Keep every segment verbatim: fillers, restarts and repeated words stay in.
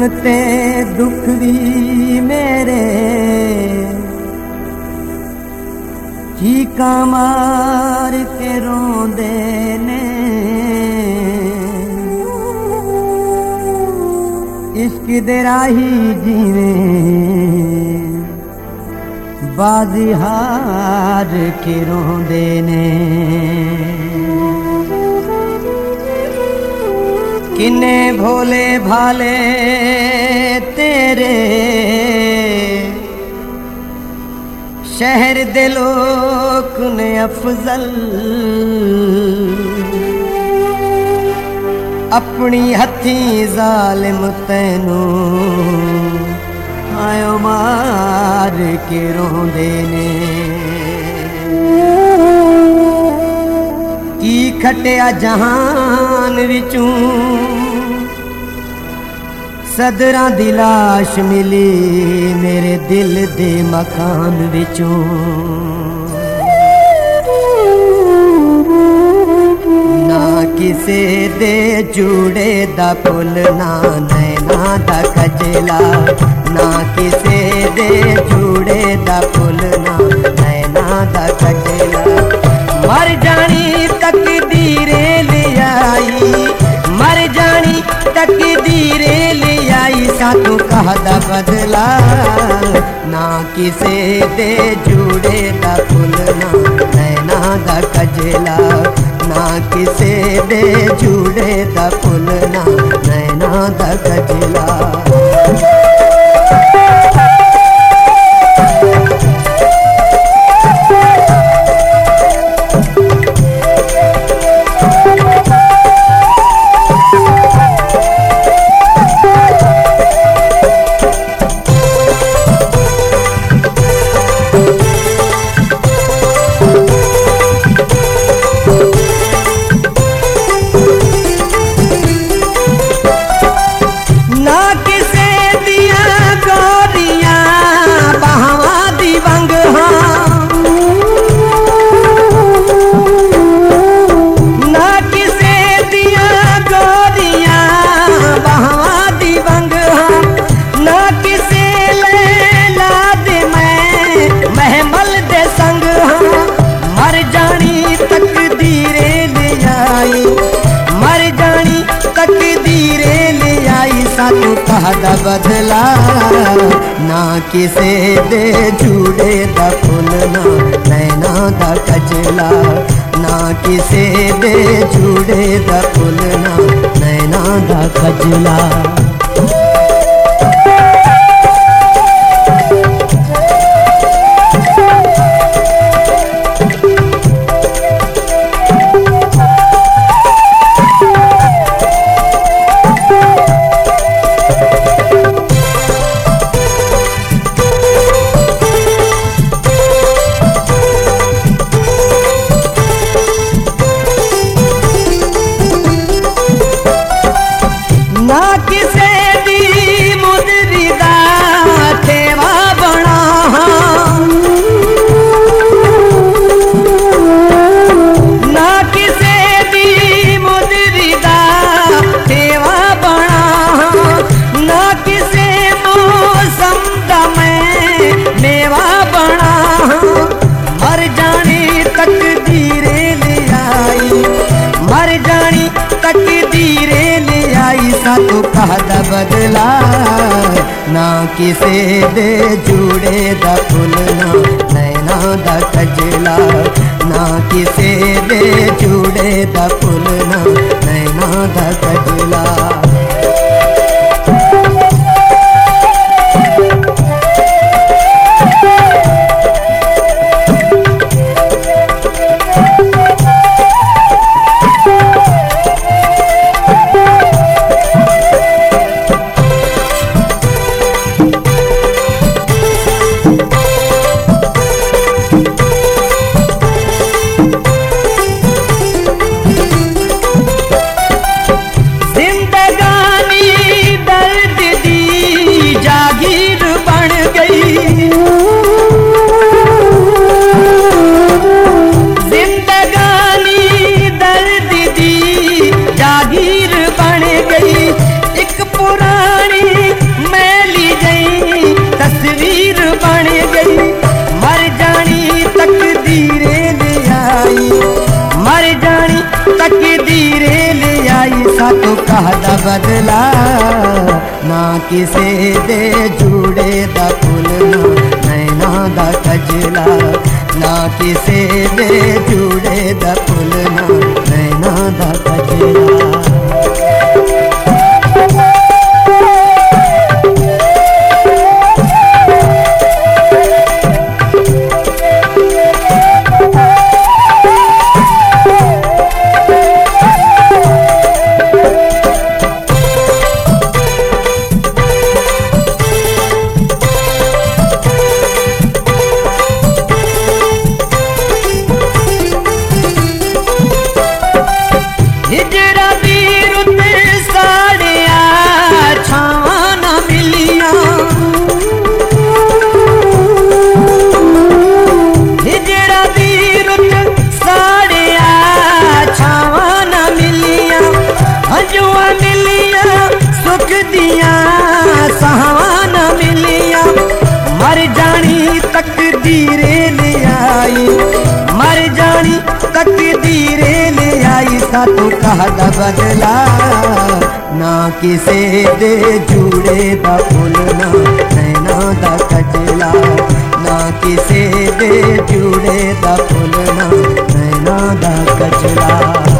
ते दुख भी मेरे चीका मार के रोंदे ने। इश्क दे राही जीवे बाजी हार के रोंदे ने। किन्ने भोले भाले तेरे शहर दे लोक ने अफजल अपनी हथी जालिम तैनू आयो मार के रोंदे ने। की खटिया जहान विचों सदरां दी लाश मिली मेरे दिल दे मकान विचों। ना किसे दे जुड़े दा पुल ना नैना दा कजला। ना किसे दे जुड़े दा पुल ना नैना दा कजला। मर जानी तकदीरे ले आई, मर जानी तकदीरे ले आई सातों कहदा बदला। ना किसे दे जुड़े दा पुल ना नैना दा कजला। ना किसे दे जुड़े दा पुल ना नैना दा कजला। कहदा बदला। ना किसे दे जुड़े दा पुल ना नैना दा कजला। ना किसे दे जुड़े दा पुल ना नैना दा कजला। ना किसे दी मुदरिदा ठेवा बना। ना किसे दी मुदरिदा ठेवा बना। ना किसे मौसम दा मैं मेवा बना। मर जानी तकदीरे ले आई, मर जानी तकदीरे ले आई सातों कहदा बदला। ना किसे दे जुड़े दा पुल ना नैना दा कजला। ना किसे दे जुड़े दा पुल ना नैना दा कजला। आई सातों कहदा बदला ना किसे दे जुड़े दा फुल ना नैना दा कजला ना किसे दे जुड़े दा फुल ना नैना दा कजला। तकदीरे ले आई मर जानी तकदीरे ले आई सातों कहदा बदला ना किसे दे जुड़े दा फुल ना नैना दा कजला ना किसे दे जुड़े दा फुल ना नैना दा कजला।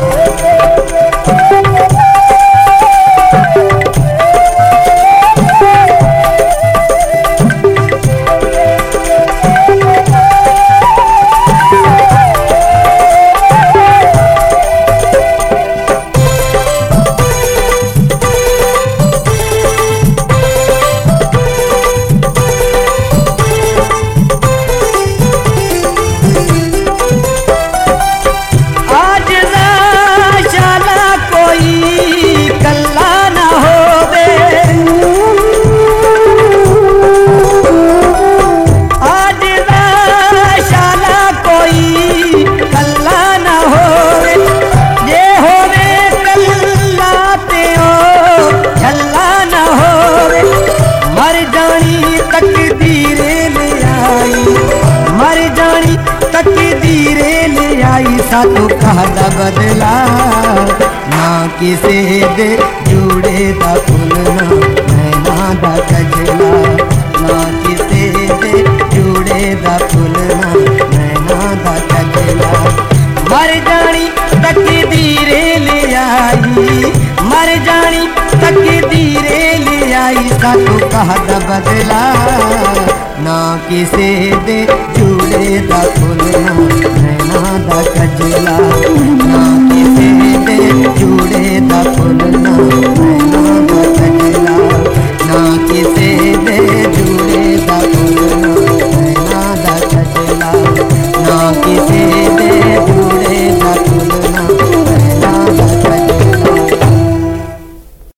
तकदीरे ले आई सातों कहदा बदला ना किसे दे जुड़े दा फुल ना नैना दा कजला ना किसे दे जुड़े दा फुल ना नैना दा कजला। मर जानी तकदीरे ले आई मर जानी तकदीरे ले आई सातों कहदा बदला ना किसे दे जुड़े दा फुल ना नैना दा कजला ना